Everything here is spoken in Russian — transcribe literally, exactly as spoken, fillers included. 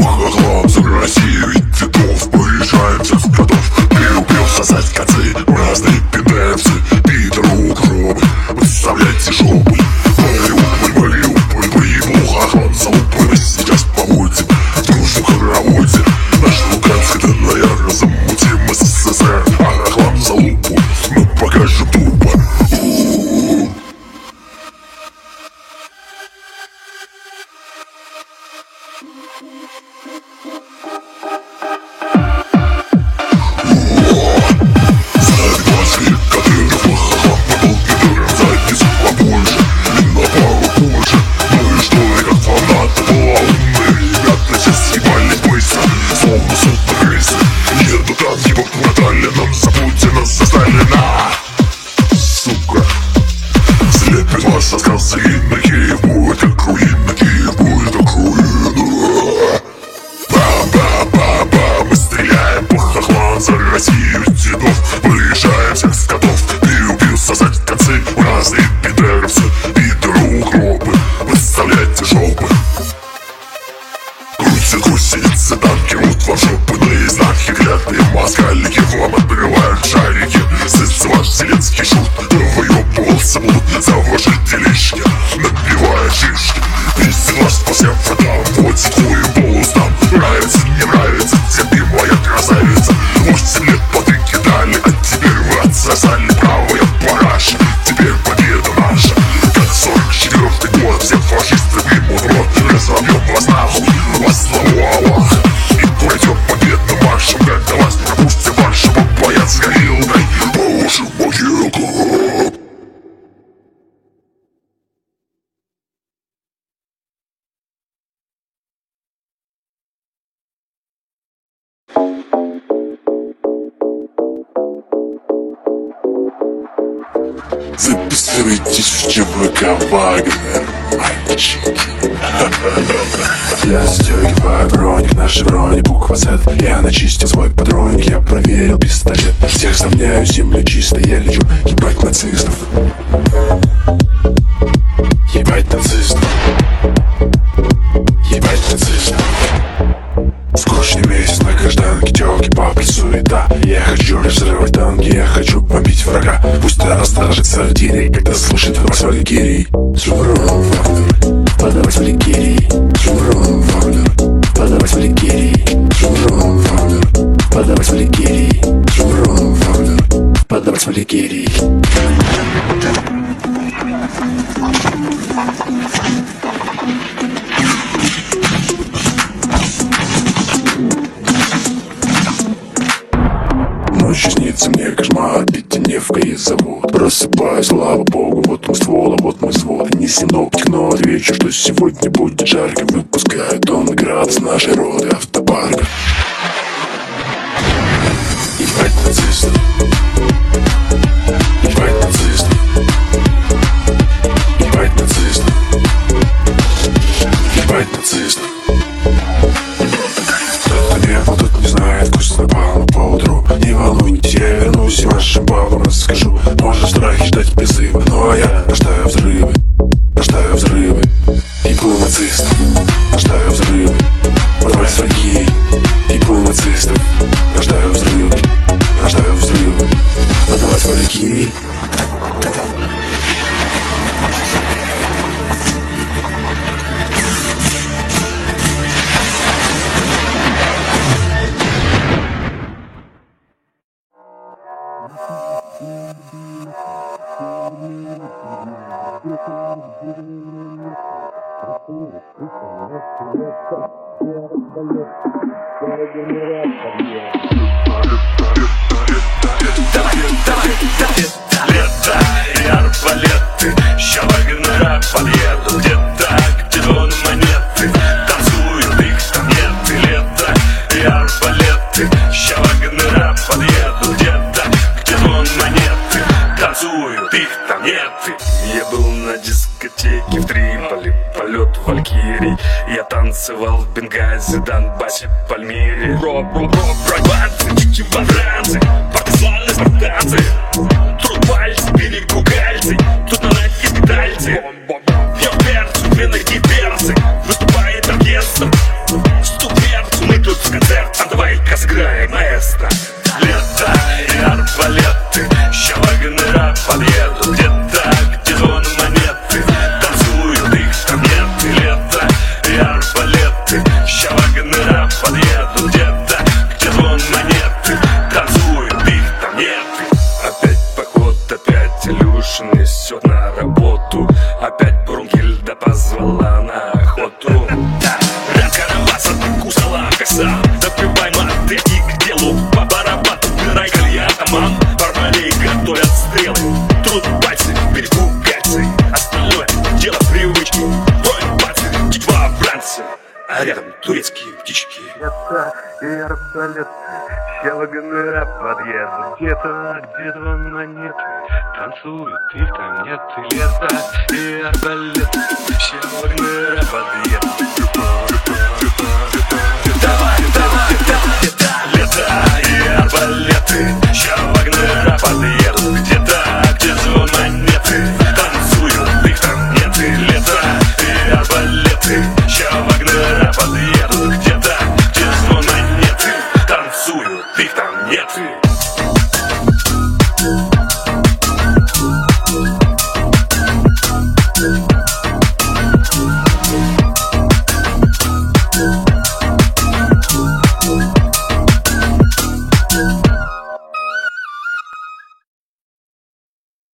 Похохлам за Россию и дедов. Поезжаем всех с годов. Переубил сосать концы разные пидевцы. Питер укроп, выставляйте жопы. Мариуполь, Мариуполь, поеблуха, охран залупы. Мы сейчас поводим в дружном хороводе. Наш Луганск, это, наверное, замутим СССР. А охран залупу мы покажем тупо. Со сказки на Киев будет как руина, Киев будет как руина. Ба-ба-ба-ба, мы стреляем по хохлам за Россию дедов. Выезжаем всех скотов, переубил сосать концы разные пидеровцы. Питеры укропы, выставляйте жопы. Крутят гусеницы, танки рвут вам жопы наизнанке. Клятые москалики вам отрывают шарики. Сын ваш Зеленский шут, выебывался блуд за ваши делишки, набивая шишки. Пиздит вас по всем фронтам, водит хуй по устам. Нравится, не нравится, тебе моя красавица. Восемь лет потыки дали, а теперь вы отсосали правая параша. Теперь победа наша, как сорок четвёртый год. Все фашисты примут рот, разобьем вас нахуй во славу Аллаха. И пойдем победным маршем, когда вас пропустят вашего боят с горилкой по уши в могилку. Записывайтесь в ЧВК Вагнер, мальчики. Я застегиваю броник на шевроне, буква Z. Я начистил свой патроник, я проверил пистолет. Всех сравняю, землю чисто, я лечу ебать нацистов. Ебать нацистов. Ебать нацистов. Скучный месяц на гражданке, тёлки, папа, суета. Я хочу разрывать танки, я хочу бомбить врага. Пусть расстражит сардиной, когда слышит вас валькирий. Шеврон Вагнер, подавать валькирий. Шеврон Вагнер, подавать валькирий. Шеврон Вагнер, подавать валькирий. Шеврон Вагнер, подавать валькирий. Ночью снится мне кошмар, Пятидневка и зовут. Просыпаюсь, слава богу, вот мой ствол, а вот мой взвод. Не синоптик, но отвечу, что сегодня будет жарко. Выпускают тонны град с нашей роды автопарка. Ебать нацистов. Ебать нацистов. Ебать нацистов. Ебать нацистов. Кто-то бегал, тут не знает, вкус напал на поутру. Не волнуйтесь, я вернусь и вашим бабам расскажу. Можно в страхе ждать призыва, ну а я рождаю взрывы. Рождаю взрывы. Ебу нацистов. Рождаю взрывы. Подавай свои. Ебу нацистов. Рождаю взрывы. Рождаю взрывы. Подавай свои. Лето и арбалеты, ща Вагнера подъедут. Где-то, где вон монеты, танцуют, их там нет. И лето и арбалеты, ща Вагнера подъедут. Где-то, где вон монеты, танцуют, их там нет. Я был на дискотеке в Триполи, полет валькирий. Я танцевал в Бенгази, Донбассе, Пальмире. Роб-роб-роб, брабанцы, чичи-бадранцы, партизаны, спартанцы. Тут пальцы, берегу гальцы, тут на ноге педальцы. Пьем перцу, вино и перцы, выступает оркестр. Стук перцу. Вагнера подъедут где-то, где звон монеты, танцуют, их там нет. Опять поход, опять Илюшин несет на работу, опять Брунгильда позвала на охоту. Да, раскараваться, кусала коса, запивай маты и к делу, по барабану убирай кальян, таман, бармалей готовят стрелы, труд пальцы, берегу гальцы, остальное дело привычки. Воин пацаны, детьва бранцы, а рядом турецкие птички. Это и арбалет, все вагнера подъедут где-то, где звон монет, танцуют, их там нет, и лето, и арбалет, все вагнера подъедут.